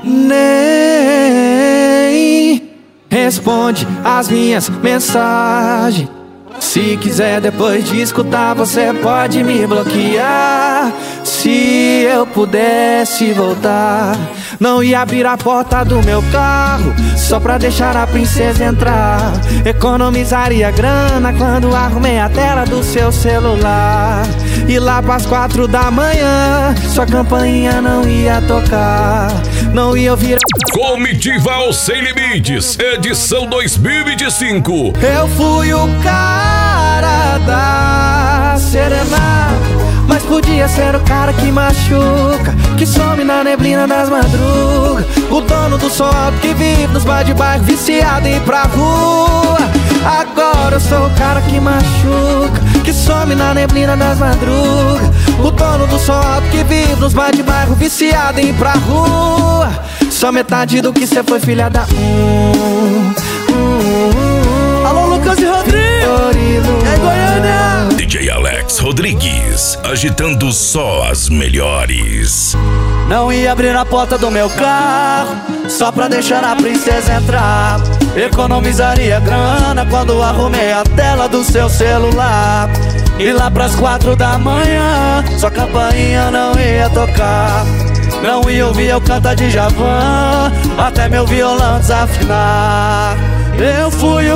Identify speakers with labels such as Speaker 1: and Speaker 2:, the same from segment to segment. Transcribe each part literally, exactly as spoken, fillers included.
Speaker 1: Nem responde as minhas mensagens. Se quiser depois de escutar, você pode me bloquear. Se eu pudesse voltar, não ia abrir a porta do meu carro só pra deixar a princesa entrar. Economizaria grana quando arrumei a tela do seu celular. E lá pras quatro da manhã, sua campainha não ia tocar. Não ia ouvir a...
Speaker 2: Comitiva aos Sem Limites, edição dois mil e vinte e cinco.
Speaker 1: Eu fui o cara da serenata, mas podia ser o cara que machuca, que some na neblina das madrugas. O dono do som alto que vive nos bar de bairro, viciado em ir pra rua. Agora eu sou o cara que machuca, que some na neblina das madrugas. O dono do som alto que vive nos bar de bairro, viciado em ir pra rua. Só metade do que cê foi, filha da... Hum, hum, hum.
Speaker 3: Alô, Lucas e Rodrigo, é Goiânia.
Speaker 2: D J Alex Rodrigues, agitando só as melhores.
Speaker 3: Não ia abrir a porta do meu carro só pra deixar a princesa entrar. Economizaria grana quando arrumei a tela do seu celular. E lá pras quatro da manhã, sua campainha não ia tocar. Não ia ouvir eu cantar de Djavan, até meu violão desafinar. Eu fui o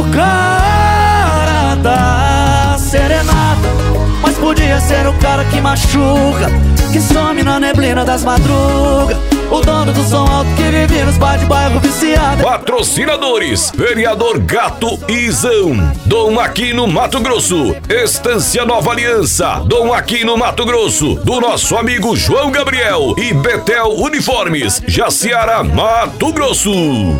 Speaker 3: cara da serenata, mas podia ser o cara que machuca, que some na neblina das madrugas. O dono do som alto que vive nos bar de bairro, viciado.
Speaker 2: Patrocinadores: Vereador Gato e Izão, Dom Aquino Mato Grosso, Estância Nova Aliança, Dom Aquino Mato Grosso, do nosso amigo João Gabriel, e Betel Uniformes, Jaciara, Mato Grosso.